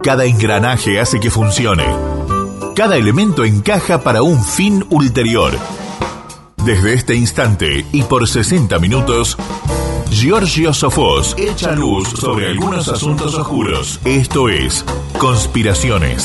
Cada engranaje hace que funcione. Cada elemento encaja para un fin ulterior. Desde este instante y por 60 minutos, Giorgio Sofós echa luz sobre algunos asuntos oscuros. Esto es Conspiraciones.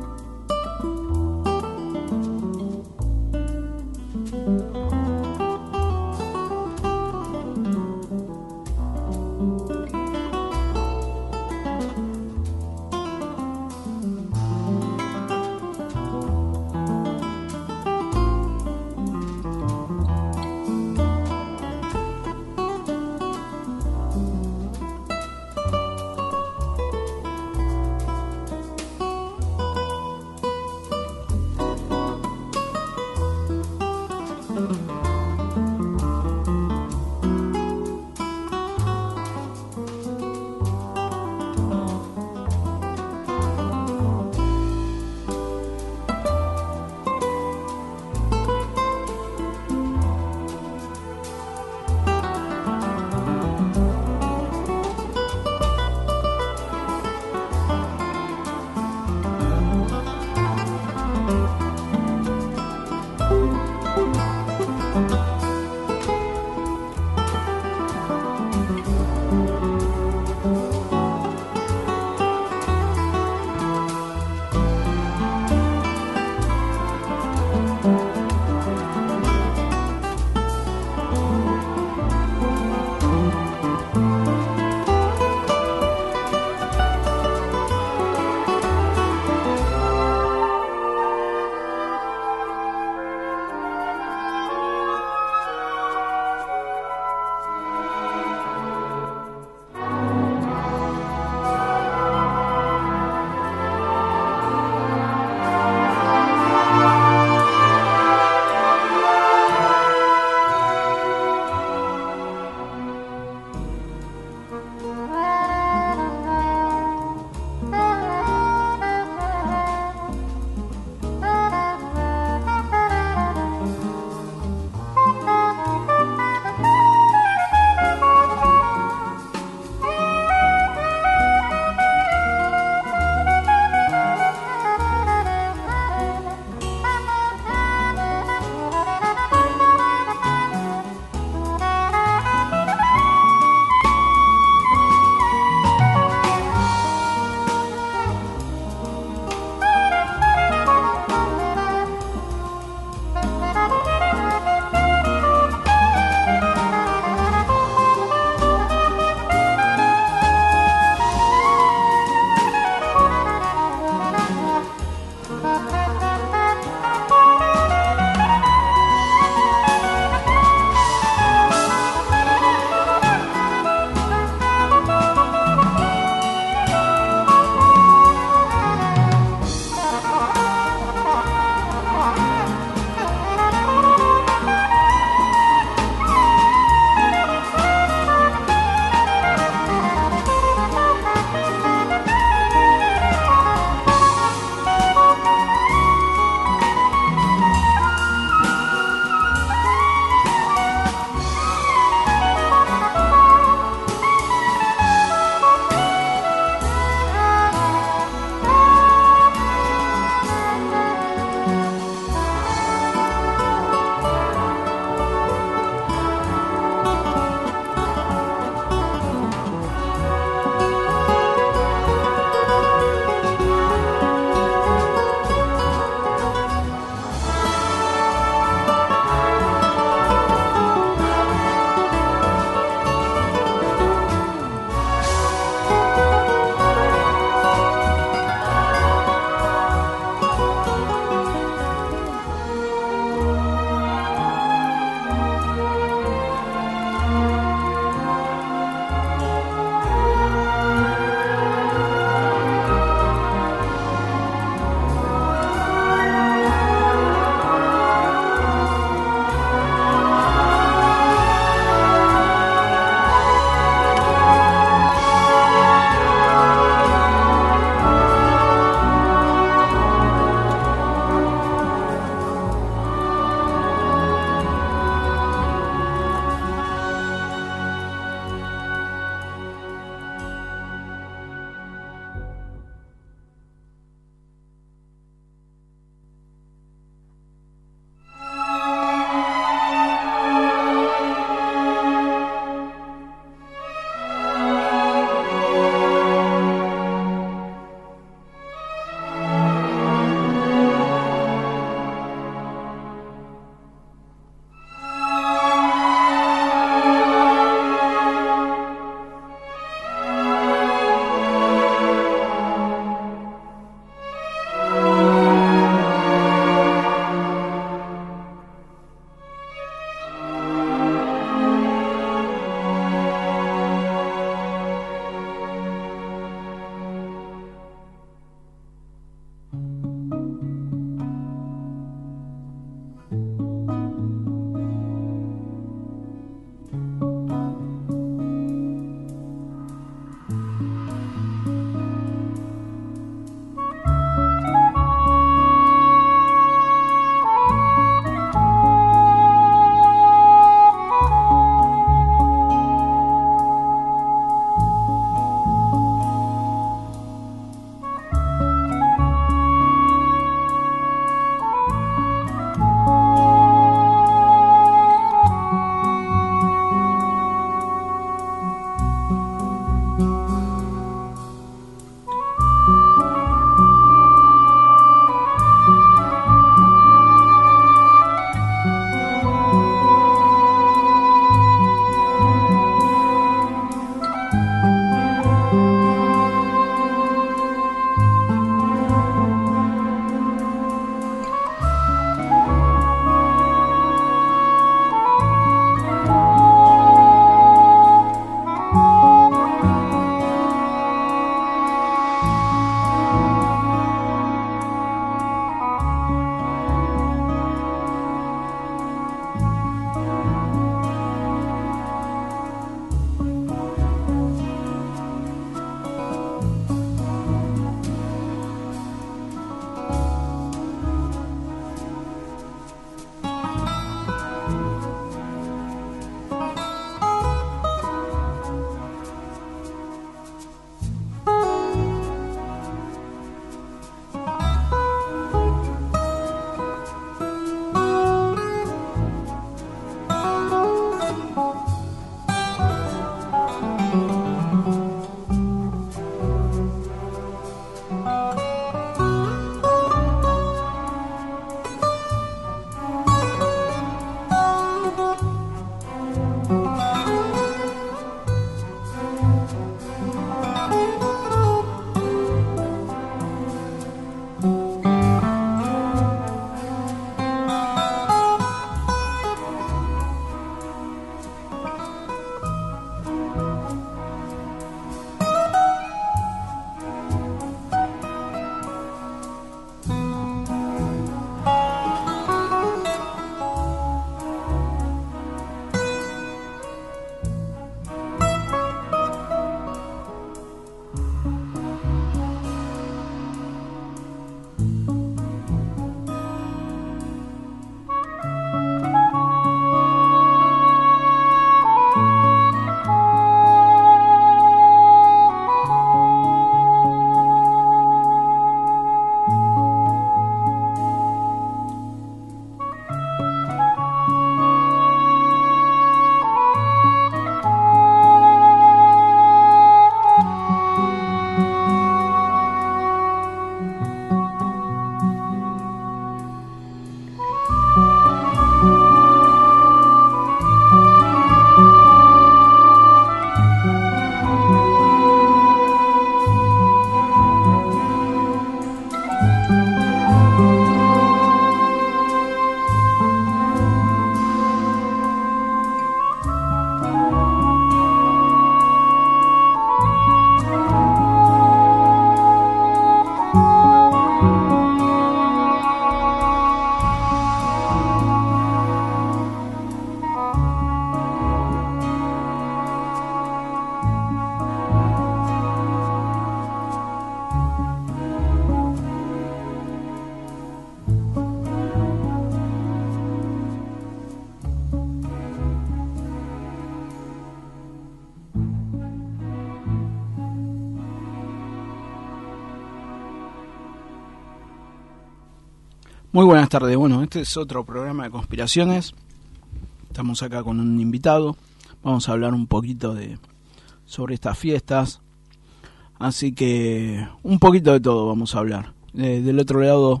Muy buenas tardes. Bueno, este es otro programa de conspiraciones. Estamos acá con un invitado. Vamos a hablar un poquito sobre estas fiestas. Así que un poquito de todo vamos a hablar. Del otro lado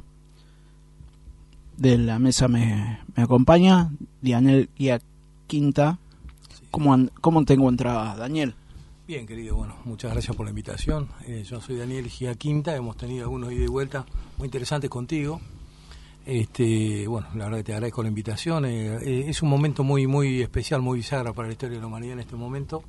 de la mesa me acompaña Daniel Giaquinta. ¿Cómo te encuentras, Daniel? Bien, querido, bueno, muchas gracias por la invitación. Yo soy Daniel Giaquinta, hemos tenido algunos ida y vuelta muy interesantes contigo. Bueno, la verdad que te agradezco la invitación. Es un momento muy muy especial, muy bisagra para la historia de la humanidad en este momento.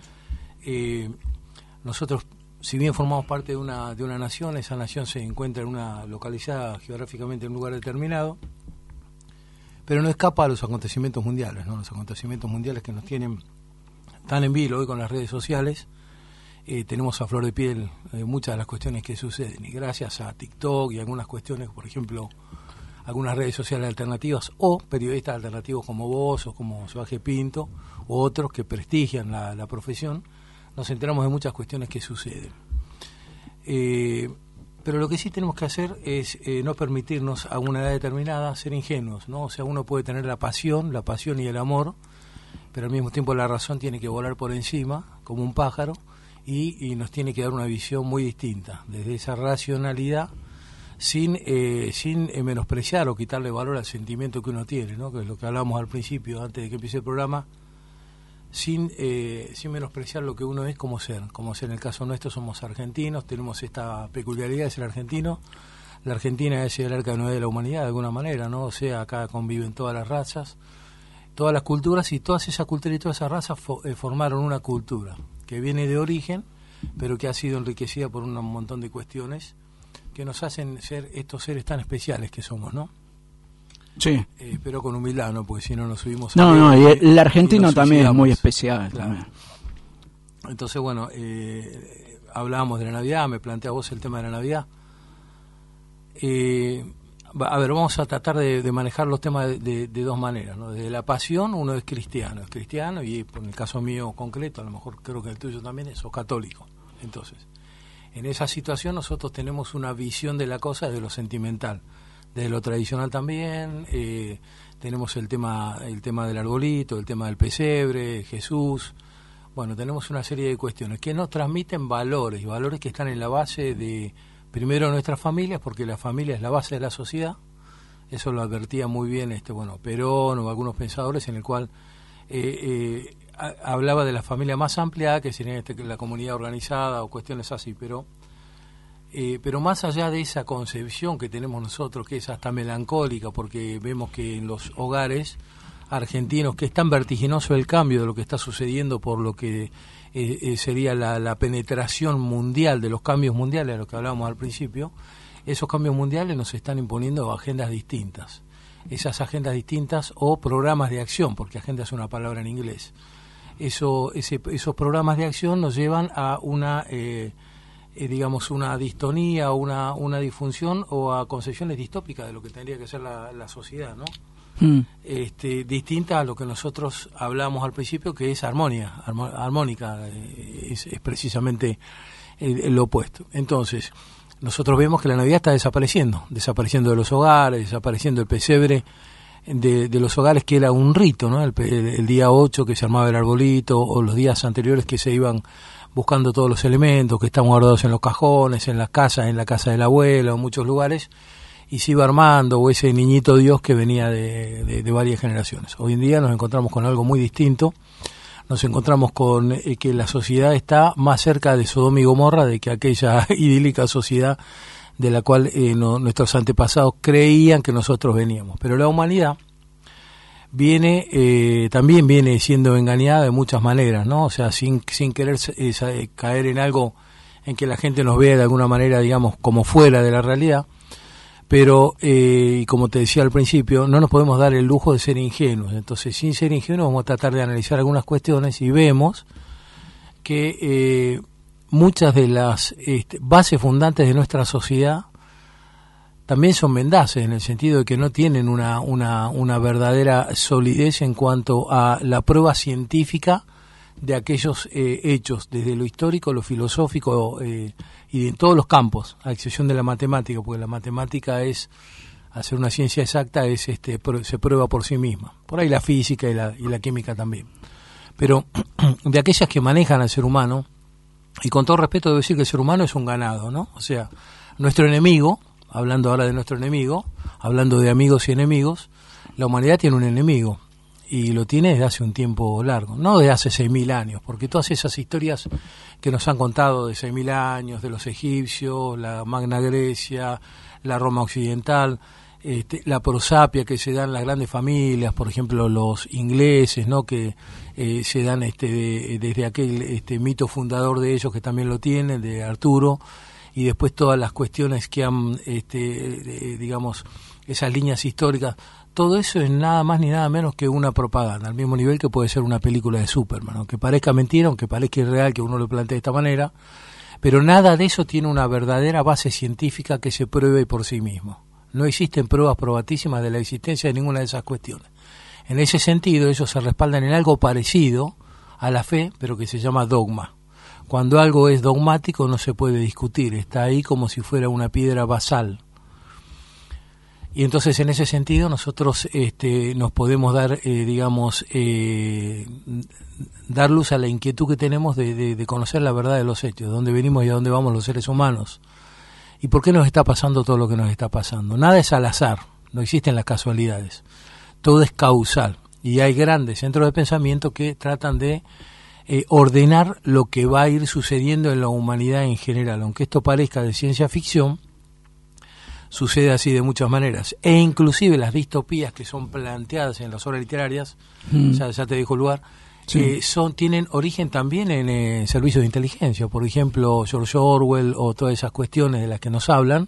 Nosotros, si bien formamos parte de una nación, esa nación se encuentra localizada geográficamente en un lugar determinado, pero no escapa a los acontecimientos mundiales, ¿no? Los acontecimientos mundiales que nos tienen tan en vilo hoy con las redes sociales. Tenemos a flor de piel muchas de las cuestiones que suceden, y gracias a TikTok y algunas cuestiones, por ejemplo, algunas redes sociales alternativas o periodistas alternativos como vos o como Sebastián Pinto u otros que prestigian la profesión, nos enteramos de muchas cuestiones que suceden. Pero lo que sí tenemos que hacer es no permitirnos a una edad determinada ser ingenuos, ¿no? O sea, uno puede tener la pasión y el amor, pero al mismo tiempo la razón tiene que volar por encima como un pájaro y nos tiene que dar una visión muy distinta desde esa racionalidad, sin menospreciar o quitarle valor al sentimiento que uno tiene, ¿no? Que es lo que hablábamos al principio, antes de que empiece el programa, sin menospreciar lo que uno es como ser. En el caso nuestro somos argentinos, tenemos esta peculiaridad de ser argentinos. La Argentina es el arca de Noé de la humanidad, de alguna manera, ¿no? O sea, acá conviven todas las razas, todas las culturas, y todas esas culturas y todas esas razas formaron una cultura que viene de origen, pero que ha sido enriquecida por un montón de cuestiones que nos hacen ser estos seres tan especiales que somos, ¿no? Sí. Pero con humildad, ¿no? Porque si no nos subimos No, y el argentino también es muy especial. Claro. También. Entonces, bueno, hablábamos de la Navidad, me plantea vos el tema de la Navidad. A ver, vamos a tratar de manejar los temas de dos maneras, ¿no? Desde la pasión, uno es cristiano y por el caso mío concreto, a lo mejor creo que el tuyo también sos católico. Entonces, en esa situación nosotros tenemos una visión de la cosa desde lo sentimental, desde lo tradicional también. Tenemos el tema del arbolito, el tema del pesebre, Jesús. Bueno, tenemos una serie de cuestiones que nos transmiten valores que están en la base de, primero, nuestras familias, porque la familia es la base de la sociedad. Eso lo advertía muy bien Perón o algunos pensadores, en el cual hablaba de la familia más amplia, que sería la comunidad organizada o cuestiones así, pero más allá de esa concepción que tenemos nosotros, que es hasta melancólica, porque vemos que en los hogares argentinos, que es tan vertiginoso el cambio de lo que está sucediendo por lo que sería la penetración mundial de los cambios mundiales, de lo que hablábamos al principio, esos cambios mundiales nos están imponiendo agendas distintas. Esas agendas distintas o programas de acción, porque agenda es una palabra en inglés. Esos programas de acción nos llevan a una una distonía o una disfunción o a concepciones distópicas de lo que tendría que ser la sociedad, ¿no? Distinta a lo que nosotros hablamos al principio, que es armónica, es precisamente lo opuesto. Entonces, nosotros vemos que la Navidad está desapareciendo de los hogares, desapareciendo el pesebre de los hogares, que era un rito, ¿no? El día 8 que se armaba el arbolito, o los días anteriores que se iban buscando todos los elementos que están guardados en los cajones, en las casas, en la casa del abuelo, en muchos lugares, y se iba armando, o ese niñito Dios que venía de varias generaciones. Hoy en día nos encontramos con algo muy distinto. Nos encontramos con que la sociedad está más cerca de Sodoma y Gomorra de que aquella idílica sociedad de la cual nuestros antepasados creían que nosotros veníamos. Pero la humanidad también viene siendo engañada de muchas maneras, ¿no? O sea, sin querer caer en algo en que la gente nos vea de alguna manera, digamos, como fuera de la realidad. Pero, como te decía al principio, no nos podemos dar el lujo de ser ingenuos. Entonces, sin ser ingenuos, vamos a tratar de analizar algunas cuestiones y vemos que muchas de las bases fundantes de nuestra sociedad también son mendaces, en el sentido de que no tienen una verdadera solidez en cuanto a la prueba científica de aquellos hechos, desde lo histórico, lo filosófico y en todos los campos, a excepción de la matemática, porque la matemática es hacer una ciencia exacta es se prueba por sí misma. Por ahí la física y la química también. Pero de aquellas que manejan al ser humano, y con todo respeto debo decir que el ser humano es un ganado, ¿no? O sea, nuestro enemigo, hablando ahora de nuestro enemigo, hablando de amigos y enemigos, la humanidad tiene un enemigo, y lo tiene desde hace un tiempo largo, no desde hace 6.000 años, porque todas esas historias que nos han contado de 6.000 años, de los egipcios, la Magna Grecia, la Roma occidental, la prosapia que se dan las grandes familias, por ejemplo los ingleses, ¿no? Que se dan desde aquel mito fundador de ellos, que también lo tienen, de Arturo, y después todas las cuestiones que han, digamos, esas líneas históricas. Todo eso es nada más ni nada menos que una propaganda, al mismo nivel que puede ser una película de Superman, aunque parezca mentira, aunque parezca irreal que uno lo plantee de esta manera, pero nada de eso tiene una verdadera base científica que se pruebe por sí mismo. No existen pruebas probatísimas de la existencia de ninguna de esas cuestiones. En ese sentido, ellos se respaldan en algo parecido a la fe, pero que se llama dogma. Cuando algo es dogmático no se puede discutir, está ahí como si fuera una piedra basal. Y entonces en ese sentido nosotros nos podemos dar, dar luz a la inquietud que tenemos de conocer la verdad de los hechos, de dónde venimos y a dónde vamos los seres humanos. ¿Y por qué nos está pasando todo lo que nos está pasando? Nada es al azar, no existen las casualidades, todo es causal. Y hay grandes centros de pensamiento que tratan de ordenar lo que va a ir sucediendo en la humanidad en general. Aunque esto parezca de ciencia ficción, sucede así de muchas maneras. E inclusive las distopías que son planteadas en las obras literarias, ya te dejo el lugar, sí. Tienen origen también en servicios de inteligencia. Por ejemplo, George Orwell o todas esas cuestiones de las que nos hablan,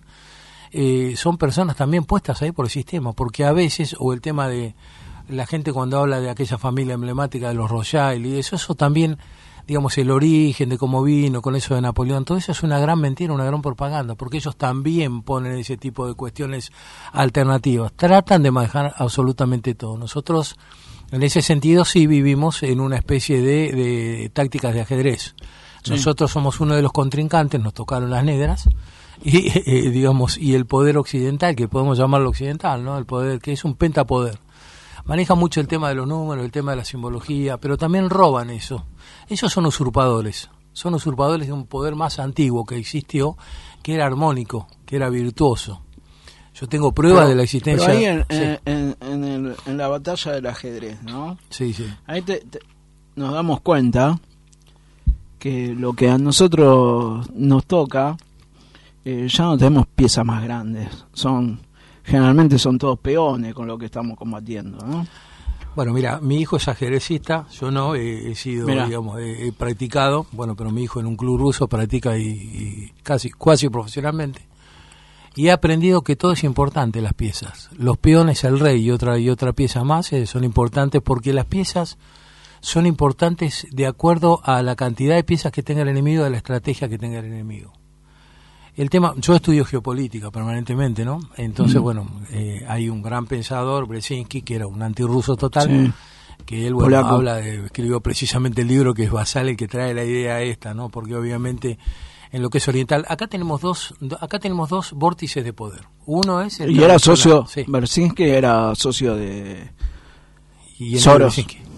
son personas también puestas ahí por el sistema, porque a veces, o el tema de la gente cuando habla de aquella familia emblemática de los Rothschild y eso también, digamos, el origen de cómo vino con eso de Napoleón, todo eso es una gran mentira, una gran propaganda, porque ellos también ponen ese tipo de cuestiones alternativas, tratan de manejar absolutamente todo. Nosotros en ese sentido sí vivimos en una especie de tácticas de ajedrez. Sí. Nosotros somos uno de los contrincantes, nos tocaron las negras, y digamos, y el poder occidental, que podemos llamarlo occidental, ¿no? El poder que es un pentapoder. Maneja mucho el tema de los números, el tema de la simbología, pero también roban eso. Ellos son usurpadores de un poder más antiguo que existió, que era armónico, que era virtuoso. Yo tengo pruebas de la existencia. Pero ahí en la batalla del ajedrez, ¿no? Sí, sí. Ahí nos damos cuenta que lo que a nosotros nos toca, ya no tenemos piezas más grandes. Generalmente son todos peones con lo que estamos combatiendo, ¿no? Bueno, mira, mi hijo es ajedrecista, yo no, he sido, digamos, he practicado, bueno, pero mi hijo en un club ruso practica y casi profesionalmente. Y he aprendido que todo es importante, las piezas. Los peones, el rey y otra pieza más son importantes porque las piezas son importantes de acuerdo a la cantidad de piezas que tenga el enemigo, de la estrategia que tenga el enemigo. El tema, yo estudio geopolítica permanentemente, ¿no? Entonces, hay un gran pensador, Brzezinski, que era un antirruso total, sí. Que él, escribió precisamente el libro que es basal, el que trae la idea esta, ¿no? Porque obviamente en lo que es oriental, acá tenemos dos vórtices de poder. Uno es el... Y era socio, sí. Brzezinski era socio de Soros.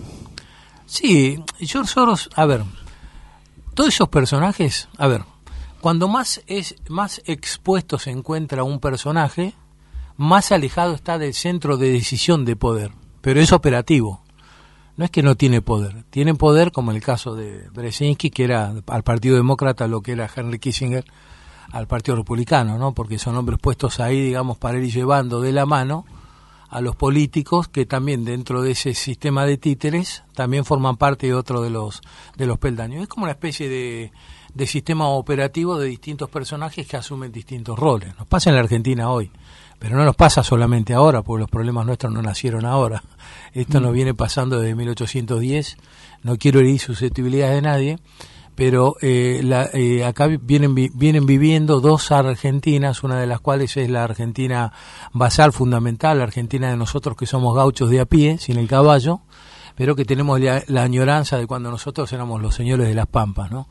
Sí, George Soros, a ver, todos esos personajes, a ver, cuando más expuesto se encuentra un personaje, más alejado está del centro de decisión de poder, pero es operativo. No es que no tiene poder, tiene poder como en el caso de Brzezinski, que era al Partido Demócrata lo que era Henry Kissinger al Partido Republicano, ¿no? Porque son hombres puestos ahí, digamos, para ir llevando de la mano a los políticos que también dentro de ese sistema de títeres también forman parte de otro de los peldaños. Es como una especie de sistema operativo de distintos personajes que asumen distintos roles. Nos pasa en la Argentina hoy, pero no nos pasa solamente ahora, porque los problemas nuestros no nacieron ahora. Esto nos viene pasando desde 1810. No quiero herir susceptibilidades de nadie, pero acá vienen viviendo dos Argentinas, una de las cuales es la Argentina basal, fundamental, la Argentina de nosotros que somos gauchos de a pie, sin el caballo, pero que tenemos la añoranza de cuando nosotros éramos los señores de las Pampas, ¿no?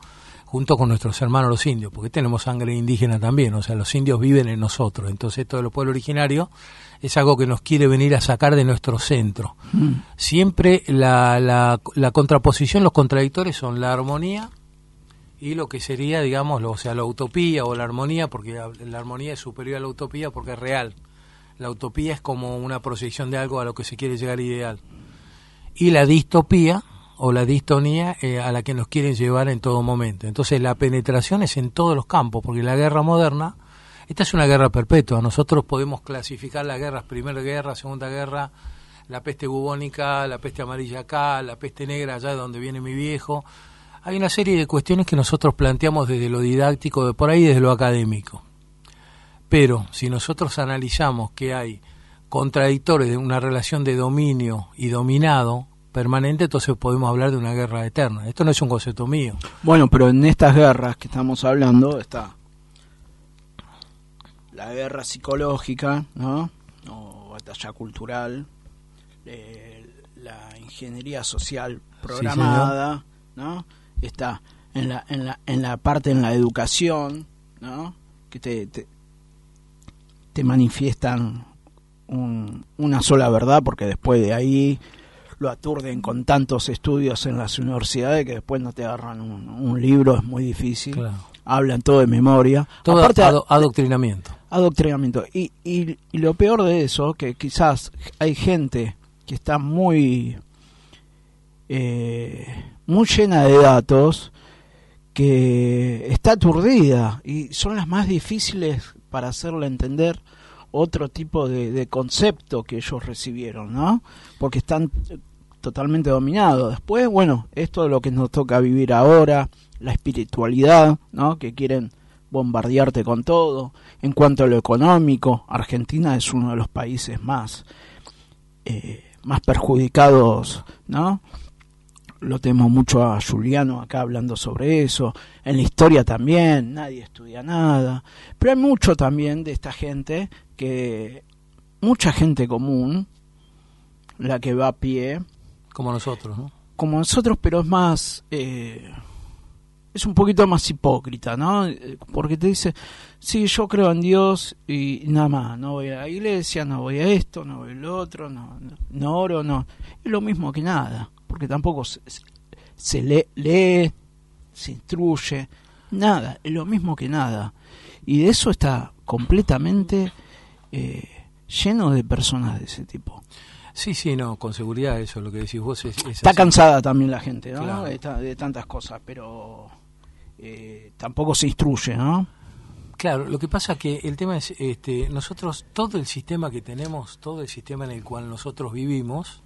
junto con nuestros hermanos los indios, porque tenemos sangre indígena también, o sea, los indios viven en nosotros, entonces esto de los pueblos originarios es algo que nos quiere venir a sacar de nuestro centro. Siempre la contraposición, los contradictores son la armonía y lo que sería, digamos, o sea, la utopía o la armonía, porque la armonía es superior a la utopía porque es real. La utopía es como una proyección de algo a lo que se quiere llegar ideal. Y la distopía o la distonía a la que nos quieren llevar en todo momento. Entonces la penetración es en todos los campos, porque la guerra moderna, esta es una guerra perpetua. Nosotros podemos clasificar las guerras, Primera Guerra, Segunda Guerra, la peste bubónica, la peste amarilla acá, la peste negra allá de donde viene mi viejo. Hay una serie de cuestiones que nosotros planteamos desde lo didáctico, de por ahí desde lo académico. Pero si nosotros analizamos que hay contradictores de una relación de dominio y dominado permanente, entonces podemos hablar de una guerra eterna. Esto no es un concepto mío. Bueno, pero en estas guerras que estamos hablando está la guerra psicológica, ¿no? O batalla cultural, la ingeniería social programada, sí, ¿no? Está en la parte en la educación, ¿no? Que te manifiestan una sola verdad, porque después de ahí lo aturden con tantos estudios en las universidades que después no te agarran un libro, es muy difícil. Claro. Hablan todo de memoria. Todo aparte, adoctrinamiento. Adoctrinamiento. Y lo peor de eso, que quizás hay gente que está muy llena de datos, que está aturdida, y son las más difíciles para hacerle entender otro tipo de concepto que ellos recibieron, ¿no? Porque están totalmente dominados. Después, bueno, esto es lo que nos toca vivir ahora, la espiritualidad, ¿no? Que quieren bombardearte con todo. En cuanto a lo económico, Argentina es uno de los países más perjudicados, ¿no? Lo tenemos mucho a Juliano acá hablando sobre eso. En la historia también, nadie estudia nada. Pero hay mucho también de esta gente, que mucha gente común, la que va a pie. Como nosotros, ¿no? Como nosotros, pero es más... es un poquito más hipócrita, ¿no? Porque te dice, sí, yo creo en Dios y nada más, no voy a la iglesia, no voy a esto, no voy a lo otro, no oro, no. Es lo mismo que nada, porque tampoco se lee, se instruye, nada, es lo mismo que nada. Y de eso está completamente lleno de personas de ese tipo. Sí, no, con seguridad eso, lo que decís vos es está así. Cansada también la gente, ¿no? Claro. De tantas cosas, pero tampoco se instruye, ¿no? Claro, lo que pasa que el tema es, nosotros, todo el sistema que tenemos, todo el sistema en el cual nosotros vivimos,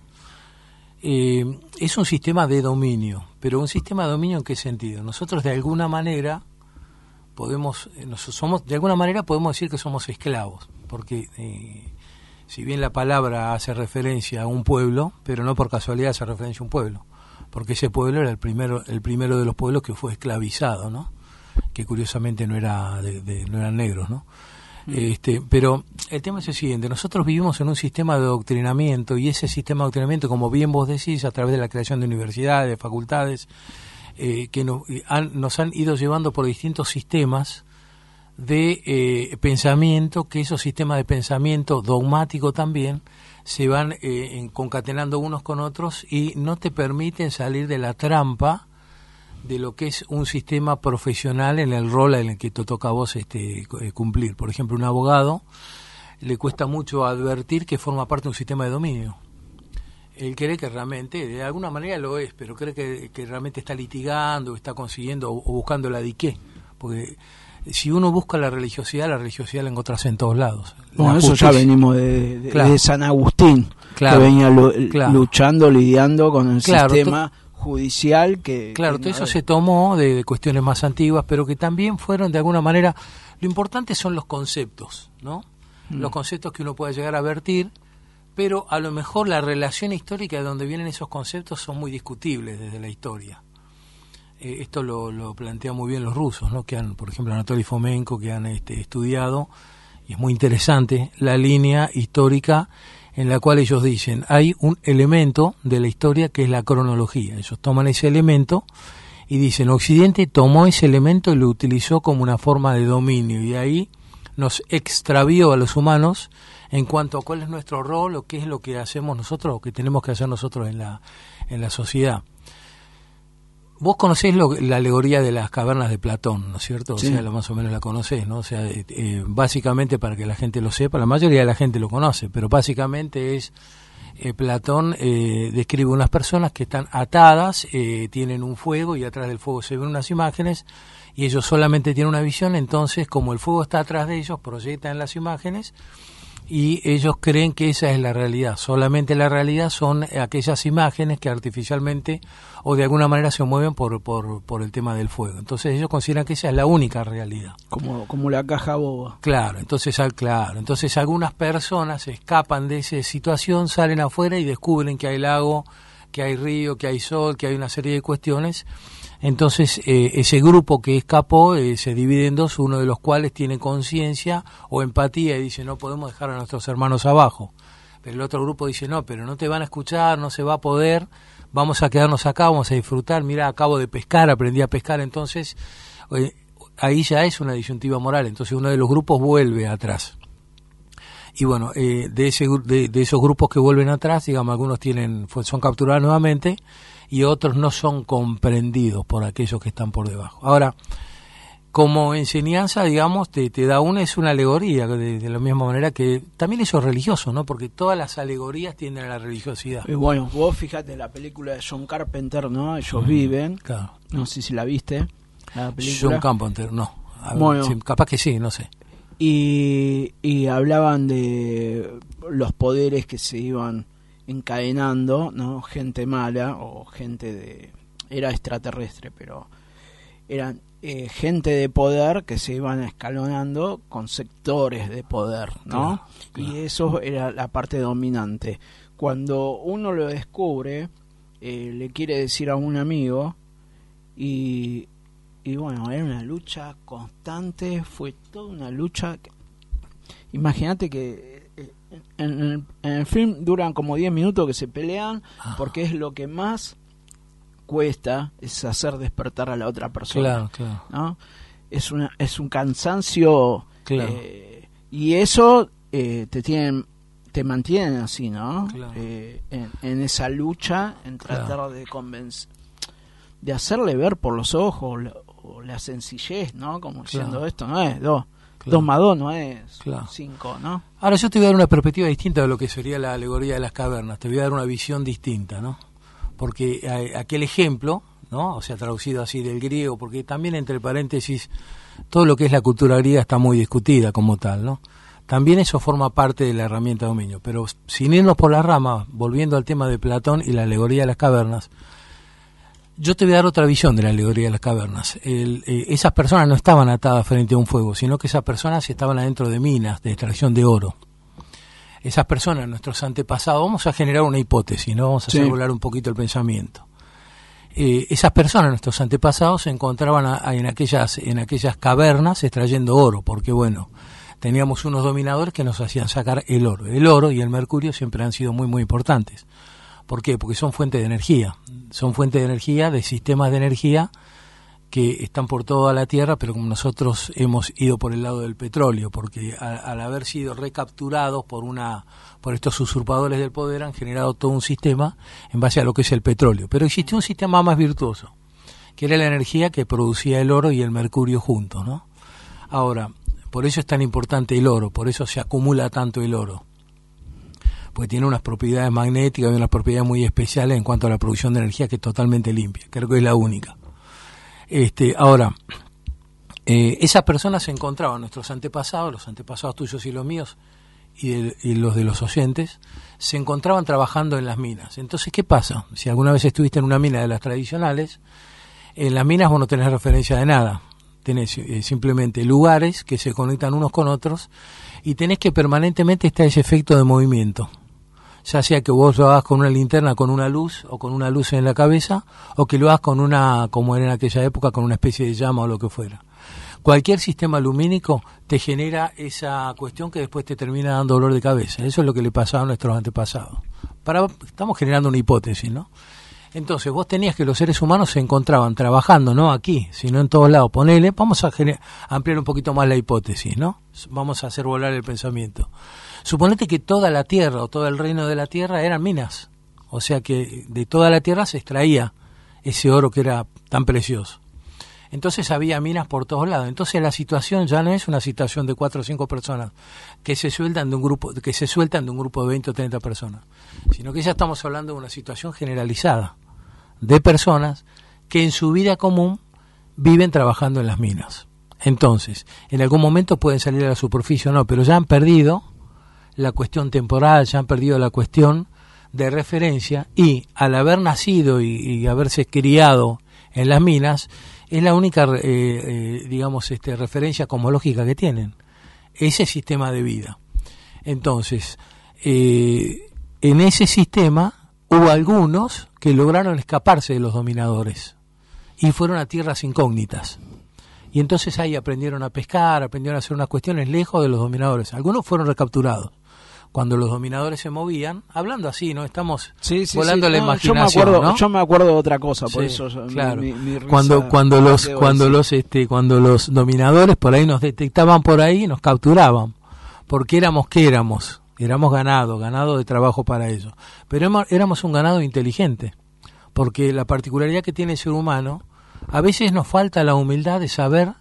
es un sistema de dominio. Pero un sistema de dominio, ¿en qué sentido? Nosotros de alguna manera podemos decir que somos esclavos, porque si bien la palabra hace referencia a un pueblo, pero no por casualidad hace referencia a un pueblo, porque ese pueblo era el primero de los pueblos que fue esclavizado, ¿no? Que curiosamente no eran negros, ¿no? Pero el tema es el siguiente: nosotros vivimos en un sistema de adoctrinamiento, y ese sistema de adoctrinamiento, como bien vos decís, a través de la creación de universidades, de facultades, que nos han ido llevando por distintos sistemas de pensamiento, que esos sistemas de pensamiento dogmático también se van concatenando unos con otros y no te permiten salir de la trampa de lo que es un sistema profesional en el rol en el que te toca a vos cumplir. Por ejemplo, un abogado le cuesta mucho advertir que forma parte de un sistema de dominio. Él cree que realmente, de alguna manera lo es, pero cree que realmente está litigando, está consiguiendo o buscando la diqué, porque si uno busca la religiosidad la encontrás en todos lados. Bueno, eso ya venimos de San Agustín, claro, que venía luchando, lidiando con el sistema judicial que... Claro, todo eso se tomó de cuestiones más antiguas, pero que también fueron de alguna manera... Lo importante son los conceptos, ¿no? Los conceptos que uno puede llegar a vertir, pero a lo mejor la relación histórica de donde vienen esos conceptos son muy discutibles desde la historia. Esto lo plantean muy bien los rusos, ¿no? Que han, por ejemplo, Anatoly Fomenko, que han estudiado, y es muy interesante la línea histórica en la cual ellos dicen, hay un elemento de la historia que es la cronología. Ellos toman ese elemento y dicen, Occidente tomó ese elemento y lo utilizó como una forma de dominio, y ahí nos extravió a los humanos en cuanto a cuál es nuestro rol o qué es lo que hacemos nosotros o que tenemos que hacer nosotros en la sociedad. Vos conocés la alegoría de las cavernas de Platón, ¿no es cierto? Sí. O sea, más o menos la conocés, ¿no? O sea, básicamente, para que la gente lo sepa, la mayoría de la gente lo conoce, pero básicamente es, Platón describe unas personas que están atadas, tienen un fuego y atrás del fuego se ven unas imágenes y ellos solamente tienen una visión, entonces como el fuego está atrás de ellos, proyectan las imágenes y ellos creen que esa es la realidad. Solamente la realidad son aquellas imágenes que artificialmente o de alguna manera se mueven por el tema del fuego. Entonces ellos consideran que esa es la única realidad. Como la caja boba. Claro, entonces algunas personas escapan de esa situación, salen afuera y descubren que hay lago, que hay río, que hay sol, que hay una serie de cuestiones. Entonces ese grupo que escapó se divide en dos, uno de los cuales tiene conciencia o empatía y dice no podemos dejar a nuestros hermanos abajo. Pero el otro grupo dice no, pero no te van a escuchar, no se va a poder, vamos a quedarnos acá, vamos a disfrutar, mira, acabo de pescar, aprendí a pescar, entonces ahí ya es una disyuntiva moral, entonces uno de los grupos vuelve atrás. Y bueno, de esos grupos que vuelven atrás, digamos, algunos son capturados nuevamente y otros no son comprendidos por aquellos que están por debajo. Ahora, como enseñanza, digamos, te da es una alegoría, de la misma manera que también eso es religioso, ¿no? Porque todas las alegorías tienden a la religiosidad. Y bueno, vos fíjate la película de John Carpenter, ¿no? Ellos viven. Claro. No sé si la viste, la película. John Carpenter, no. Bueno. Sí, capaz que sí, no sé. Y hablaban de los poderes que se iban encadenando, ¿no? Gente mala o era extraterrestre, pero eran gente de poder que se iban escalonando con sectores de poder, ¿no? Claro. Y eso era la parte dominante. Cuando uno lo descubre, le quiere decir a un amigo y bueno, era una lucha constante, fue toda una lucha. Imagínate que en el film duran como 10 minutos que se pelean, porque es lo que más cuesta, es hacer despertar a la otra persona. Claro. ¿No? Es un cansancio, claro. Y eso te mantienen así, ¿no? Claro. En esa lucha, en tratar de convencer, de hacerle ver por los ojos o la sencillez, ¿no? Como diciendo esto no es 2 más 2 no es 5, ¿no? Ahora yo te voy a dar una perspectiva distinta de lo que sería la alegoría de las cavernas, te voy a dar una visión distinta, ¿no? Porque aquel ejemplo, ¿no? O sea, traducido así del griego, porque también entre paréntesis todo lo que es la cultura griega está muy discutida como tal, ¿no? También eso forma parte de la herramienta de dominio, pero sin irnos por las ramas, volviendo al tema de Platón y la alegoría de las cavernas, yo te voy a dar otra visión de la alegoría de las cavernas. Esas personas no estaban atadas frente a un fuego, sino que esas personas estaban adentro de minas de extracción de oro. Esas personas, nuestros antepasados, vamos a generar una hipótesis, ¿no? Vamos a hacer volar un poquito el pensamiento. Esas personas, nuestros antepasados, se encontraban en aquellas cavernas extrayendo oro, porque bueno, teníamos unos dominadores que nos hacían sacar el oro. El oro y el mercurio siempre han sido muy, muy importantes. ¿Por qué? Porque son fuentes de energía. Son fuentes de energía, de sistemas de energía que están por toda la Tierra, pero como nosotros hemos ido por el lado del petróleo, porque al haber sido recapturados por estos usurpadores del poder, han generado todo un sistema en base a lo que es el petróleo. Pero existía un sistema más virtuoso, que era la energía que producía el oro y el mercurio juntos, ¿no? Ahora, por eso es tan importante el oro, por eso se acumula tanto el oro, porque tiene unas propiedades magnéticas y unas propiedades muy especiales en cuanto a la producción de energía, que es totalmente limpia, creo que es la única. Ahora, esas personas se encontraban, nuestros antepasados, los antepasados tuyos y los míos, y los de los oyentes, se encontraban trabajando en las minas. Entonces, ¿qué pasa? Si alguna vez estuviste en una mina de las tradicionales, en las minas vos no tenés referencia de nada. Tenés simplemente lugares que se conectan unos con otros y tenés que permanentemente estar ese efecto de movimiento. Ya sea que vos lo hagas con una linterna, con una luz, o con una luz en la cabeza, o que lo hagas con como era en aquella época, con una especie de llama o lo que fuera. Cualquier sistema lumínico te genera esa cuestión que después te termina dando dolor de cabeza. Eso es lo que le pasaba a nuestros antepasados. Estamos generando una hipótesis, ¿no? Entonces vos tenías que los seres humanos se encontraban trabajando, no aquí, sino en todos lados. Ponele, vamos a ampliar un poquito más la hipótesis, ¿no? Vamos a hacer volar el pensamiento. Suponete que toda la tierra o todo el reino de la tierra eran minas. O sea que de toda la tierra se extraía ese oro que era tan precioso. Entonces había minas por todos lados. Entonces la situación ya no es una situación de 4 o 5 personas que se sueltan de un grupo de 20 o 30 personas, sino que ya estamos hablando de una situación generalizada de personas que en su vida común viven trabajando en las minas. Entonces, en algún momento pueden salir a la superficie o no, pero ya han perdido la cuestión temporal, ya han perdido la cuestión de referencia, y al haber nacido y haberse criado en las minas, es la única, referencia cosmológica que tienen, ese sistema de vida. Entonces, en ese sistema hubo algunos que lograron escaparse de los dominadores y fueron a tierras incógnitas. Y entonces ahí aprendieron a pescar, aprendieron a hacer unas cuestiones lejos de los dominadores. Algunos fueron recapturados. Cuando los dominadores se movían, hablando así, ¿no? Estamos volando la imaginación, yo me acuerdo de otra cosa, por eso claro. mi risa cuando los dominadores por ahí nos detectaban por ahí y nos capturaban, porque éramos ganado de trabajo para ellos. Pero éramos un ganado inteligente, porque la particularidad que tiene el ser humano, a veces nos falta la humildad de saber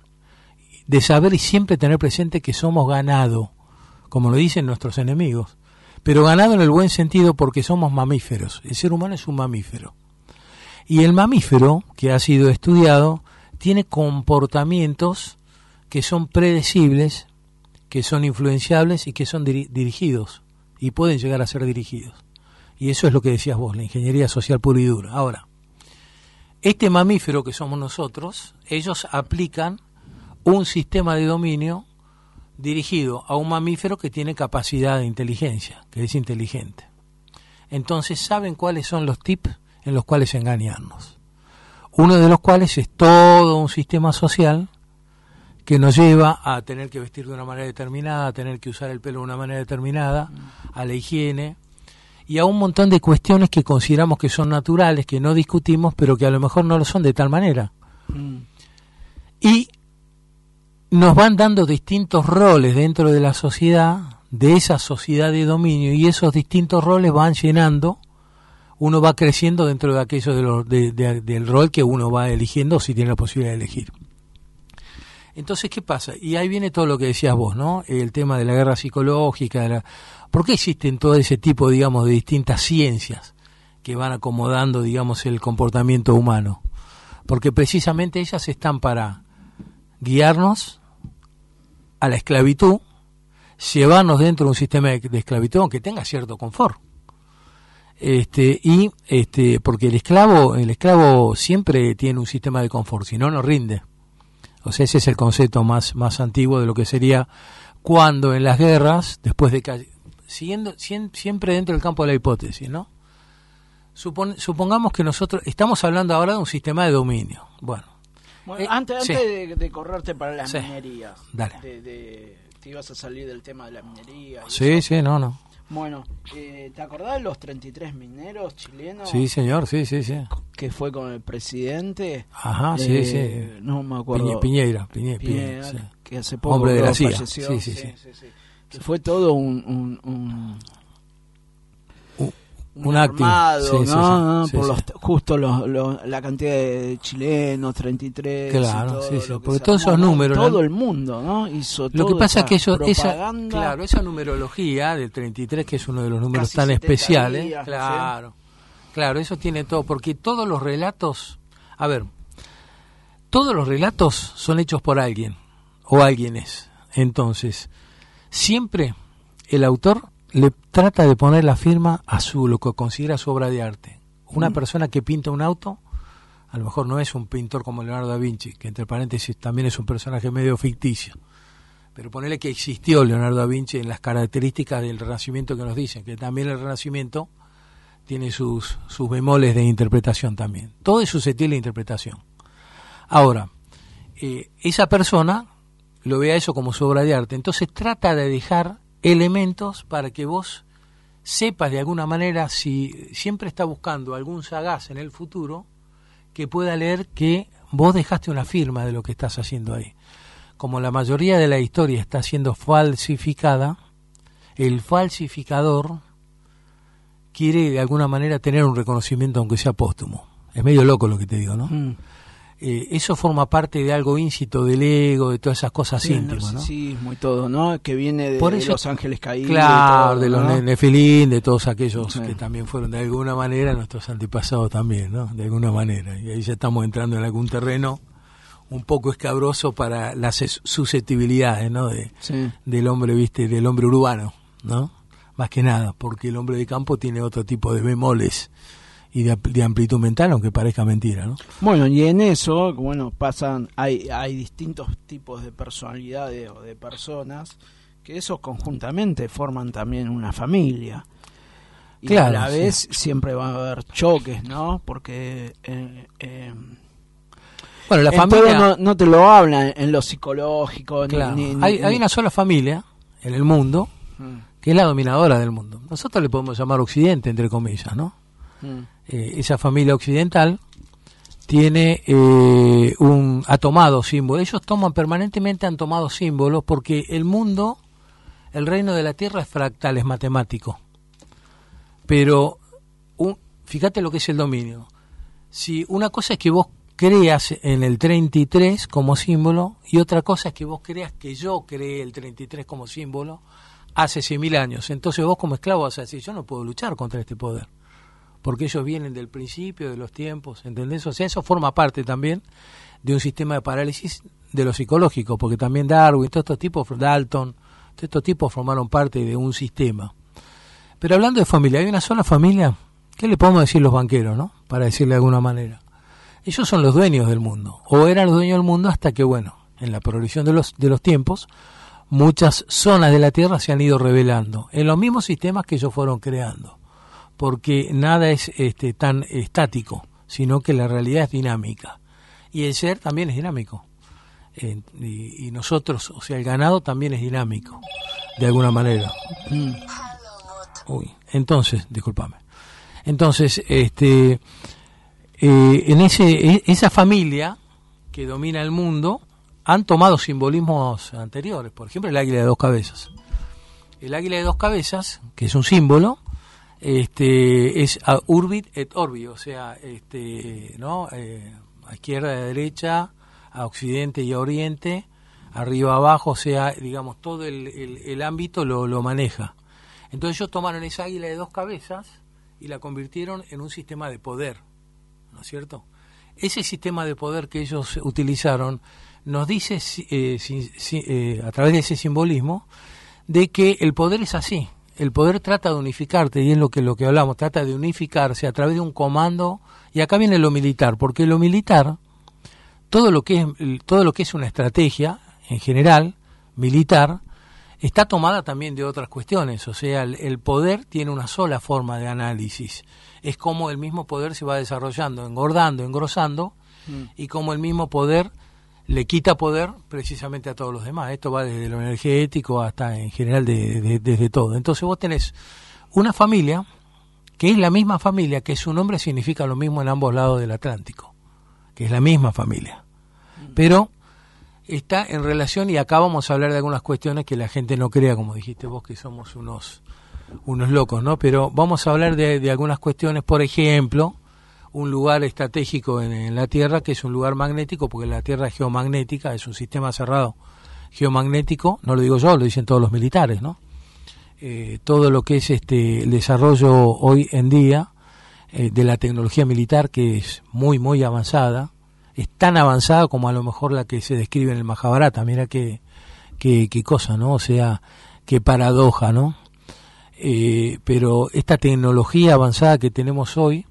y siempre tener presente que somos ganado, como lo dicen nuestros enemigos, pero ganado en el buen sentido porque somos mamíferos. El ser humano es un mamífero. Y el mamífero, que ha sido estudiado, tiene comportamientos que son predecibles, que son influenciables y que son dirigidos, y pueden llegar a ser dirigidos. Y eso es lo que decías vos, la ingeniería social pura y dura. Ahora, este mamífero que somos nosotros, ellos aplican un sistema de dominio dirigido a un mamífero que tiene capacidad de inteligencia, que es inteligente. Entonces saben cuáles son los tips en los cuales engañarnos. Uno de los cuales es todo un sistema social que nos lleva a tener que vestir de una manera determinada, a tener que usar el pelo de una manera determinada, a la higiene y a un montón de cuestiones que consideramos que son naturales, que no discutimos, pero que a lo mejor no lo son de tal manera. Y nos van dando distintos roles dentro de la sociedad, de esa sociedad de dominio, y esos distintos roles van llenando, uno va creciendo dentro de aquello del rol que uno va eligiendo, si tiene la posibilidad de elegir. Entonces, ¿qué pasa? Y ahí viene todo lo que decías vos, ¿no? El tema de la guerra psicológica, ¿por qué existen todo ese tipo, digamos, de distintas ciencias que van acomodando, digamos, el comportamiento humano? Porque precisamente ellas están para guiarnos a la esclavitud, llevarnos dentro de un sistema de esclavitud aunque tenga cierto confort. Porque el esclavo siempre tiene un sistema de confort, si no, no rinde. O sea, ese es el concepto más antiguo de lo que sería cuando en las guerras, después de siempre dentro del campo de la hipótesis, ¿no? Supongamos que nosotros estamos hablando ahora de un sistema de dominio. Bueno, antes de correrte para las minerías, dale. Te ibas a salir del tema de la minería. Sí, no. Bueno, ¿te acordás de los 33 mineros chilenos? Sí, señor, sí. Que fue con el presidente. Ajá, sí. No me acuerdo. Piñera, sí. Que hace poco hombre de la CIA. Falleció. Sí. Que fue todo un armado, acting. ¿no? Sí, por justo la cantidad de chilenos, 33. Claro, y todo porque todos esos números. Todo el mundo, ¿no? Hizo lo que pasa es que esa numerología del 33, que es uno de los números tan especiales, días, claro, eso tiene todo, porque todos los relatos, todos los relatos son hechos por alguien, o alguienes. Entonces, siempre el autor le trata de poner la firma a lo que considera su obra de arte. Una persona que pinta un auto, a lo mejor no es un pintor como Leonardo da Vinci, que entre paréntesis también es un personaje medio ficticio, pero ponele que existió Leonardo da Vinci en las características del Renacimiento que nos dicen, que también el Renacimiento tiene sus bemoles de interpretación también. Todo es susceptible de interpretación. Ahora, esa persona lo vea eso como su obra de arte, entonces trata de dejar elementos para que vos sepas de alguna manera, si siempre está buscando algún sagaz en el futuro que pueda leer que vos dejaste una firma de lo que estás haciendo ahí. Como la mayoría de la historia está siendo falsificada, el falsificador quiere de alguna manera tener un reconocimiento aunque sea póstumo. Es medio loco lo que te digo, ¿no? Eso forma parte de algo íncito del ego, de todas esas cosas íntimas, ¿no? El narcisismo y todo, ¿no? Que viene de los ángeles caídos. Claro, todo, de los ¿no? Nefilín, de todos aquellos que también fueron de alguna manera nuestros antepasados también, ¿no? De alguna manera. Y ahí ya estamos entrando en algún terreno un poco escabroso para las susceptibilidades, ¿no? Del hombre, ¿viste? Del hombre urbano, ¿no? Más que nada, porque el hombre de campo tiene otro tipo de bemoles y de amplitud mental, aunque parezca mentira, ¿no? Bueno, y en eso, bueno, hay distintos tipos de personalidades o de personas que esos conjuntamente forman también una familia. Y claro, a la vez siempre va a haber choques, ¿no? Porque bueno, la familia no te lo hablan en lo psicológico. Claro. Hay una sola familia en el mundo que es la dominadora del mundo. Nosotros le podemos llamar Occidente, entre comillas, ¿no? Esa familia occidental tiene ha tomado símbolos. Ellos permanentemente han tomado símbolos porque el mundo, el reino de la tierra es fractal, es matemático. Pero fíjate lo que es el dominio. Si una cosa es que vos creas en el 33 como símbolo y otra cosa es que vos creas que yo creé el 33 como símbolo hace 100.000 años. Entonces vos como esclavo vas a decir, yo no puedo luchar contra este poder, porque ellos vienen del principio, de los tiempos, ¿entendés? O sea, eso forma parte también de un sistema de parálisis de lo psicológico, porque también Darwin, todos estos tipos, Dalton, todos estos tipos formaron parte de un sistema. Pero hablando de familia, hay una sola familia, ¿qué le podemos decir los banqueros, no? Para decirle de alguna manera. Ellos son los dueños del mundo, o eran los dueños del mundo hasta que, bueno, en la progresión de los tiempos, muchas zonas de la Tierra se han ido revelando en los mismos sistemas que ellos fueron creando, porque nada es tan estático, sino que la realidad es dinámica, y el ser también es dinámico, y nosotros, o sea, el ganado también es dinámico, de alguna manera. Entonces, discúlpame. Entonces, en esa familia que domina el mundo han tomado simbolismos anteriores. Por ejemplo, el águila de 2 cabezas. El águila de 2 cabezas, que es un símbolo, es a urbit et orbi, o sea, ¿no? A izquierda y a derecha, a occidente y a oriente, arriba abajo, o sea, digamos, todo el ámbito lo maneja. Entonces ellos tomaron esa águila de 2 cabezas y la convirtieron en un sistema de poder, ¿no es cierto? Ese sistema de poder que ellos utilizaron nos dice, a través de ese simbolismo, de que el poder es así. El poder trata de unificarte, y es lo que hablamos, trata de unificarse a través de un comando, y acá viene lo militar, porque lo militar, todo lo que es una estrategia, en general, militar, está tomada también de otras cuestiones. O sea, el poder tiene una sola forma de análisis. Es como el mismo poder se va desarrollando, engordando, engrosando, y como el mismo poder le quita poder precisamente a todos los demás. Esto va desde lo energético hasta en general desde todo. Entonces vos tenés una familia que es la misma familia, que su nombre significa lo mismo en ambos lados del Atlántico, que es la misma familia, pero está en relación, y acá vamos a hablar de algunas cuestiones que la gente no crea, como dijiste vos, que somos unos locos, ¿no? Pero vamos a hablar de algunas cuestiones. Por ejemplo, un lugar estratégico en la Tierra, que es un lugar magnético, porque la Tierra es geomagnética, es un sistema cerrado geomagnético, no lo digo yo, lo dicen todos los militares, ¿no? Todo lo que es el desarrollo hoy en día de la tecnología militar, que es muy, muy avanzada, es tan avanzada como a lo mejor la que se describe en el Mahabharata. Mira qué cosa, ¿no? O sea, qué paradoja, ¿no? Pero esta tecnología avanzada que tenemos hoy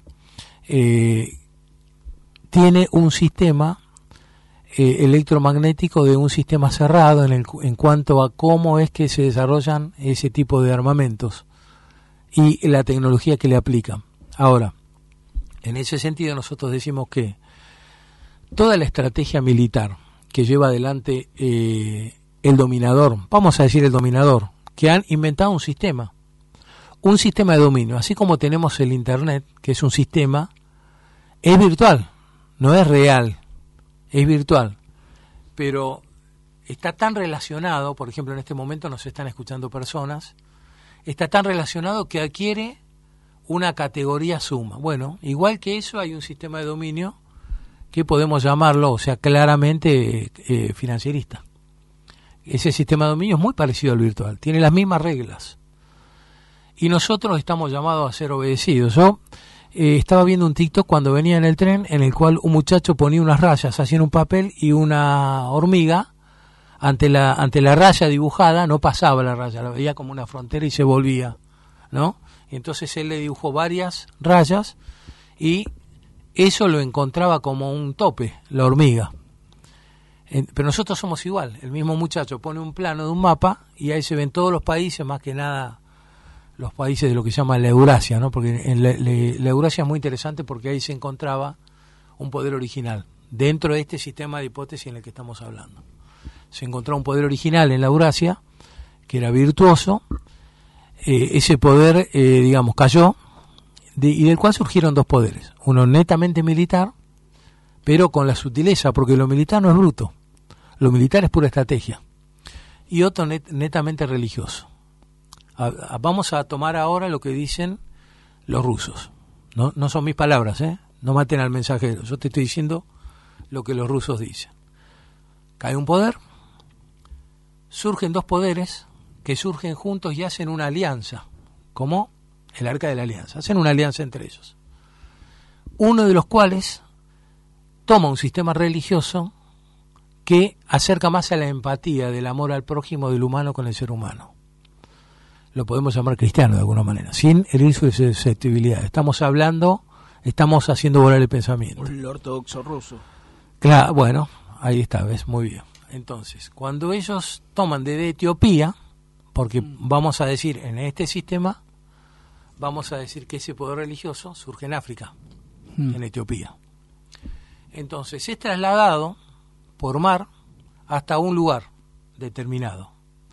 tiene un sistema electromagnético de un sistema cerrado en cuanto a cómo es que se desarrollan ese tipo de armamentos y la tecnología que le aplican. Ahora, en ese sentido nosotros decimos que toda la estrategia militar que lleva adelante el dominador, vamos a decir el dominador, que han inventado un sistema un sistema de dominio, así como tenemos el Internet, que es un sistema, es virtual, no es real, es virtual, pero está tan relacionado, por ejemplo en este momento nos están escuchando personas, está tan relacionado que adquiere una categoría suma. Bueno, igual que eso hay un sistema de dominio que podemos llamarlo, o sea, claramente financierista. Ese sistema de dominio es muy parecido al virtual, tiene las mismas reglas. Y nosotros estamos llamados a ser obedecidos. Yo estaba viendo un TikTok cuando venía en el tren, en el cual un muchacho ponía unas rayas así en un papel y una hormiga, ante la raya dibujada, no pasaba la raya, la veía como una frontera y se volvía, ¿no? Y entonces él le dibujó varias rayas y eso lo encontraba como un tope, la hormiga. Pero nosotros somos igual. El mismo muchacho pone un plano de un mapa y ahí se ven todos los países, más que nada los países de lo que se llama la Eurasia, ¿no? Porque en la Eurasia es muy interesante porque ahí se encontraba un poder original dentro de este sistema de hipótesis en el que estamos hablando. Se encontró un poder original en la Eurasia que era virtuoso. Ese poder, digamos, cayó y del cual surgieron dos poderes. Uno netamente militar, pero con la sutileza, porque lo militar no es bruto. Lo militar es pura estrategia. Y otro netamente religioso. Vamos a tomar ahora lo que dicen los rusos. No son mis palabras, ¿eh? No maten al mensajero. Yo te estoy diciendo lo que los rusos dicen. Cae un poder, surgen dos poderes que surgen juntos y hacen una alianza, como el Arca de la Alianza. Hacen una alianza entre ellos. Uno de los cuales toma un sistema religioso que acerca más a la empatía del amor al prójimo del humano con el ser humano. Lo podemos llamar cristiano de alguna manera, sin herir su susceptibilidad. Estamos haciendo volar el pensamiento. El ortodoxo ruso. Claro, bueno, ahí está, ves, muy bien. Entonces, cuando ellos toman de Etiopía, porque vamos a decir, en este sistema, vamos a decir que ese poder religioso surge en África, en Etiopía. Entonces, es trasladado por mar hasta un lugar determinado.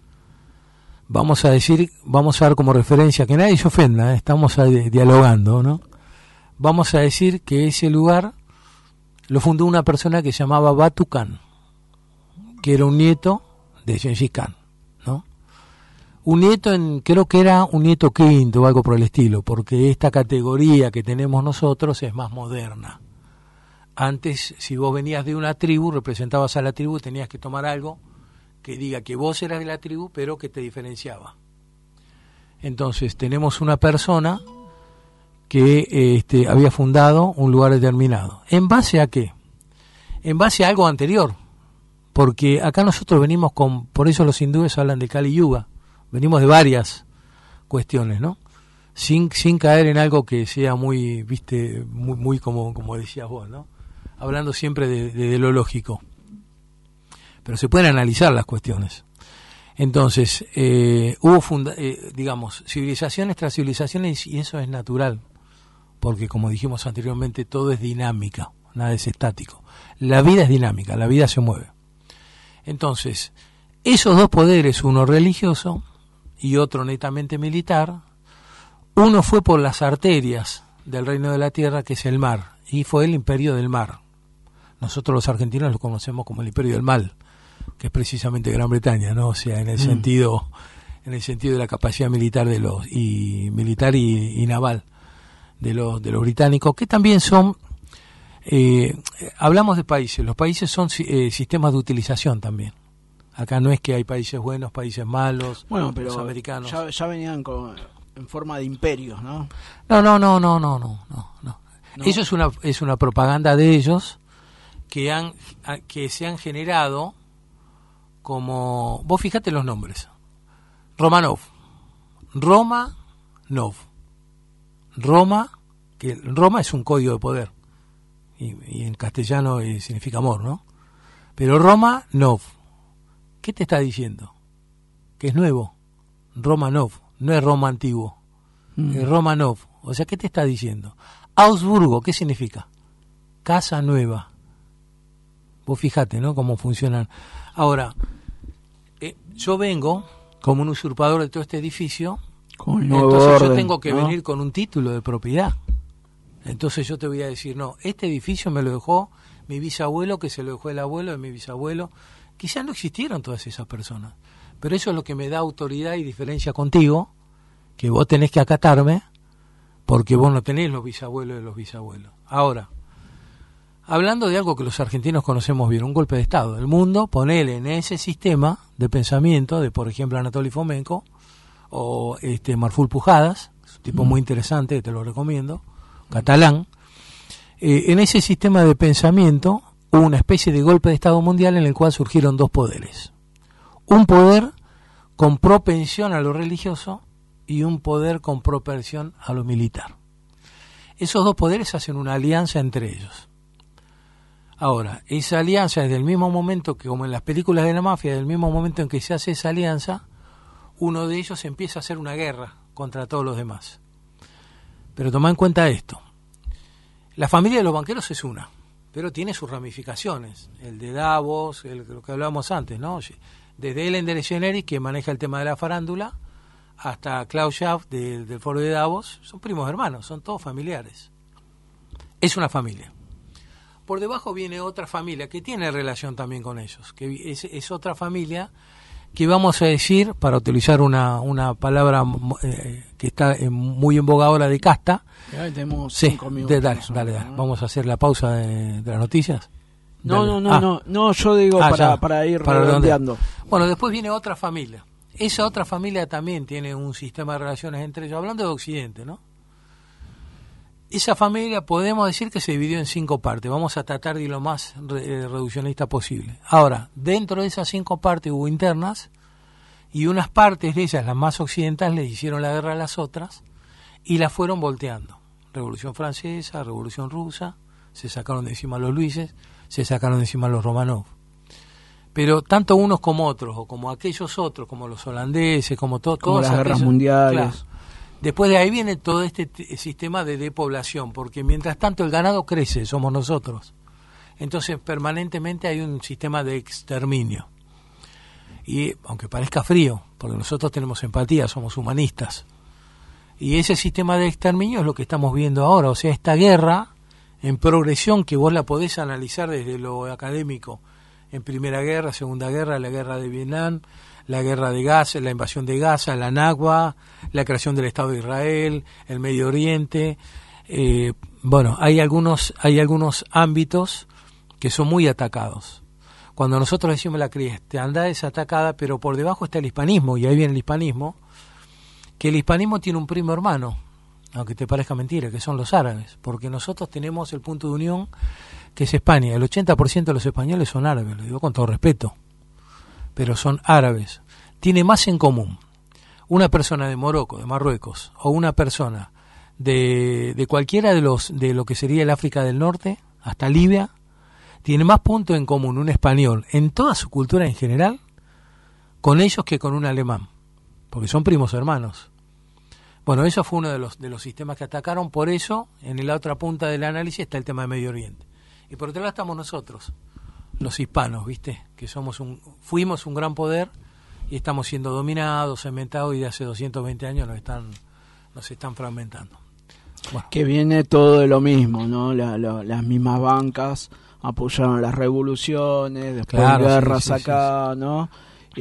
Vamos a dar como referencia, que nadie se ofenda, estamos dialogando, ¿no? Vamos a decir que ese lugar lo fundó una persona que se llamaba Batu Khan, que era un nieto de Gengis Khan, ¿no? Un nieto, creo que era un nieto quinto o algo por el estilo, porque esta categoría que tenemos nosotros es más moderna. Antes, si vos venías de una tribu, representabas a la tribu, tenías que tomar algo que diga que vos eras de la tribu, pero que te diferenciaba. Entonces, tenemos una persona que había fundado un lugar determinado. ¿En base a qué? En base a algo anterior. Porque acá nosotros venimos por eso los hindúes hablan de Kali Yuga, venimos de varias cuestiones, ¿no? Sin caer en algo que sea muy como decías vos, ¿no? Hablando siempre de lo lógico. Pero se pueden analizar las cuestiones. Entonces, hubo, digamos, civilizaciones tras civilizaciones, y eso es natural, porque como dijimos anteriormente, todo es dinámica, nada es estático. La vida es dinámica, la vida se mueve. Entonces, esos dos poderes, uno religioso y otro netamente militar, uno fue por las arterias del reino de la tierra, que es el mar, y fue el imperio del mar. Nosotros los argentinos lo conocemos como el imperio del mal, que es precisamente Gran Bretaña, ¿no? O sea, en el sentido de la capacidad militar militar y naval de los británicos, que también son hablamos de países, los países son sistemas de utilización también. Acá no es que hay países buenos, países malos, bueno, pero los americanos. Ya venían en forma de imperios, ¿no? No. Eso es una propaganda de ellos que se han generado como... Vos fíjate los nombres. Romanov, Roma, que Roma es un código de poder. Y en castellano significa amor, ¿no? Pero Romanov, ¿qué te está diciendo? Que es nuevo. Romanov, no es Roma antiguo, es Romanov. O sea, ¿qué te está diciendo? Augsburgo, ¿qué significa? Casa nueva. Vos fíjate, ¿no? Cómo funcionan. Ahora, yo vengo como un usurpador de todo este edificio Con el nuevo Entonces orden, yo tengo que ¿no? venir con un título de propiedad. Entonces yo te voy a decir, no, este edificio me lo dejó mi bisabuelo, que se lo dejó el abuelo de mi bisabuelo. Quizás no existieron todas esas personas, pero eso es lo que me da autoridad y diferencia contigo, que vos tenés que acatarme, porque vos no tenés los bisabuelos de los bisabuelos. Ahora, hablando de algo que los argentinos conocemos bien, un golpe de Estado. El mundo, ponele en ese sistema de pensamiento de, por ejemplo, Anatoly Fomenko o Marful Pujadas, es un tipo muy interesante, te lo recomiendo, catalán. En ese sistema de pensamiento hubo una especie de golpe de Estado mundial en el cual surgieron dos poderes. Un poder con propensión a lo religioso y un poder con propensión a lo militar. Esos dos poderes hacen una alianza entre ellos. Ahora, esa alianza desde el mismo momento que, como en las películas de la mafia, desde el mismo momento en que se hace esa alianza, uno de ellos empieza a hacer una guerra contra todos los demás. Pero toma en cuenta esto. La familia de los banqueros es una, pero tiene sus ramificaciones. El de Davos, lo que hablábamos antes, ¿no? Desde Ellen DeGeneres, que maneja el tema de la farándula, hasta Klaus Schwab del foro de Davos, son primos hermanos, son todos familiares. Es una familia. Por debajo viene otra familia que tiene relación también con ellos, que es otra familia que vamos a decir, para utilizar una palabra que está muy en boga ahora, de casta. Ya tenemos Sí, 5 minutos. dale. Vamos a hacer la pausa de las noticias. No, yo digo para ir redondeando. Bueno, después viene otra familia. Esa otra familia también tiene un sistema de relaciones entre ellos, hablando de Occidente, ¿no? Esa familia podemos decir que se dividió en 5 partes. Vamos a tratar de ir lo más reduccionista posible. Ahora, dentro de esas 5 partes hubo internas, y unas partes de ellas, las más occidentales, le hicieron la guerra a las otras y las fueron volteando. Revolución Francesa, Revolución Rusa, se sacaron de encima los Luises, se sacaron de encima los Romanov. Pero tanto unos como otros, o como aquellos otros, como los holandeses, como todas las guerras mundiales. Claro. Después de ahí viene todo este sistema de depoblación, porque mientras tanto el ganado crece, somos nosotros. Entonces permanentemente hay un sistema de exterminio. Y aunque parezca frío, porque nosotros tenemos empatía, somos humanistas. Y ese sistema de exterminio es lo que estamos viendo ahora. O sea, esta guerra en progresión, que vos la podés analizar desde lo académico, en Primera Guerra, Segunda Guerra, la Guerra de Vietnam, la Guerra de Gaza, la invasión de Gaza, la Nakba, la creación del Estado de Israel, el Medio Oriente. Bueno, hay algunos ámbitos que son muy atacados. Cuando nosotros decimos la cristiandad es atacada, pero por debajo está el hispanismo, y ahí viene el hispanismo, que el hispanismo tiene un primo hermano, aunque te parezca mentira, que son los árabes, porque nosotros tenemos el punto de unión que es España. El 80% de los españoles son árabes, lo digo con todo respeto, pero son árabes. Tiene más en común una persona de Morocco, de Marruecos, o una persona de cualquiera de lo que sería el África del Norte, hasta Libia, tiene más puntos en común un español en toda su cultura en general con ellos que con un alemán, porque son primos hermanos. Bueno, eso fue uno de los sistemas que atacaron. Por eso, en la otra punta del análisis está el tema de Medio Oriente. Y por otro lado estamos nosotros, los hispanos, ¿viste? Que fuimos un gran poder y estamos siendo dominados, cementados, y de hace 220 años nos están fragmentando. Bueno. Que viene todo de lo mismo, ¿no? Las mismas bancas apoyaron las revoluciones, después guerras acá, sí. ¿No?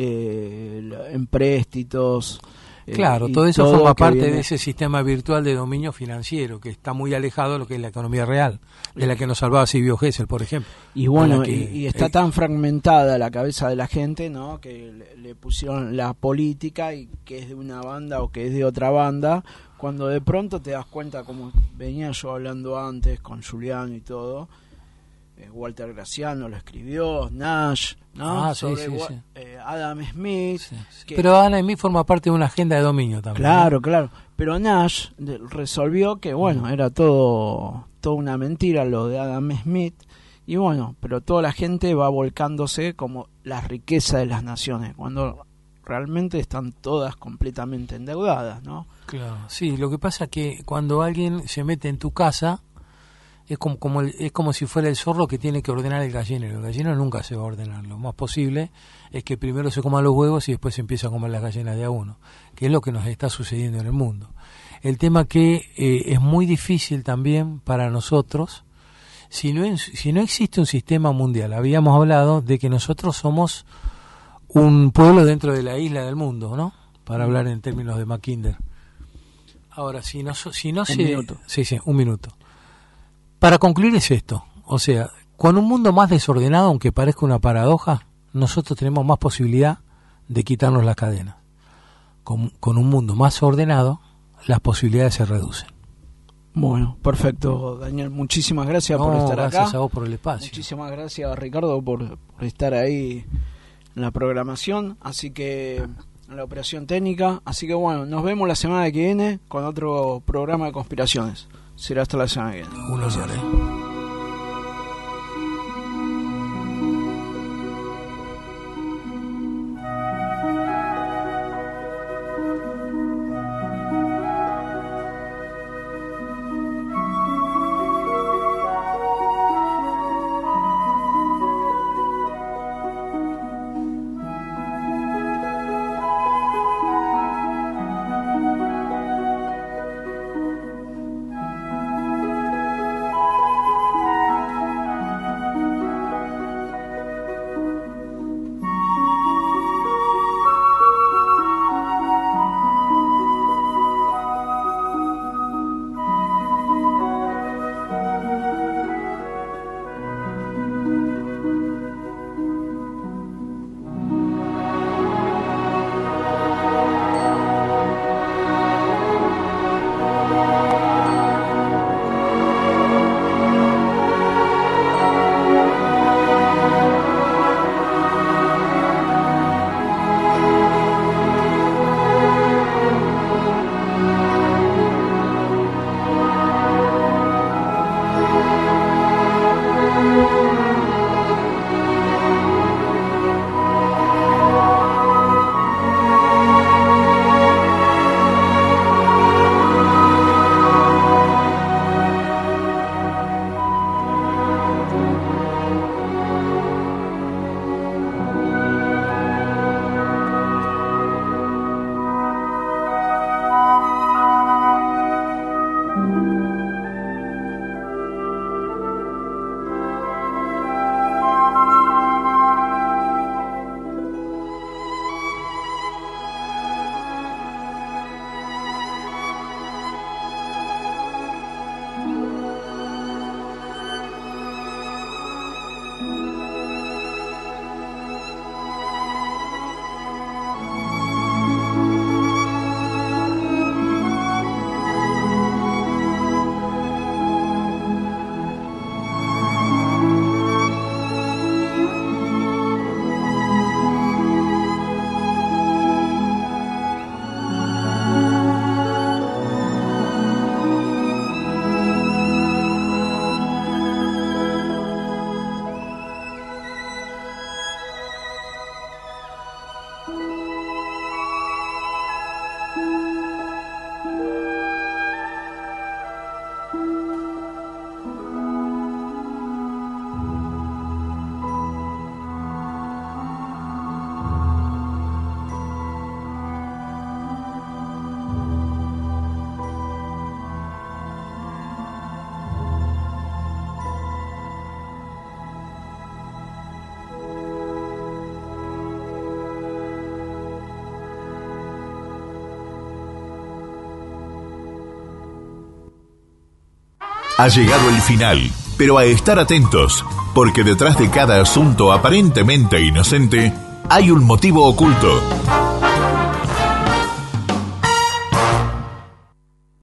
Empréstitos. Claro, todo eso forma parte de ese sistema virtual de dominio financiero que está muy alejado de lo que es la economía real, de la que nos salvaba Silvio Gesell, por ejemplo. Y bueno, y está tan fragmentada la cabeza de la gente, ¿no? Que le pusieron la política y que es de una banda o que es de otra banda, cuando de pronto te das cuenta, como venía yo hablando antes con Julián y todo, Walter Graciano lo escribió, Nash, ¿no? Sobre Adam Smith. Sí. Pero Adam Smith forma parte de una agenda de dominio también. Claro. Pero Nash resolvió que, bueno, era toda una mentira lo de Adam Smith. Y bueno, pero toda la gente va volcándose como la riqueza de las naciones, cuando realmente están todas completamente endeudadas, ¿no? Claro, sí, lo que pasa es que cuando alguien se mete en tu casa, es como si fuera el zorro que tiene que ordenar el gallinero. El gallinero nunca se va a ordenar. Lo más posible es que primero se coman los huevos y después se empieza a comer las gallinas de a uno, que es lo que nos está sucediendo en el mundo. El tema que es muy difícil también para nosotros, si no existe un sistema mundial. Habíamos hablado de que nosotros somos un pueblo dentro de la isla del mundo, ¿no? Para hablar en términos de Mackinder. Ahora, si no un minuto. Sí, un minuto. Para concluir es esto, o sea, con un mundo más desordenado, aunque parezca una paradoja, nosotros tenemos más posibilidad de quitarnos las cadenas. Con un mundo más ordenado, las posibilidades se reducen. Bueno, perfecto, Daniel. Muchísimas gracias por estar acá. Gracias a vos por el espacio. Muchísimas gracias, Ricardo, por estar ahí en la programación, así que en la operación técnica. Así que bueno, nos vemos la semana que viene con otro programa de conspiraciones. Será hasta la semana que viene. Un honor, Ha llegado el final, pero a estar atentos, porque detrás de cada asunto aparentemente inocente hay un motivo oculto.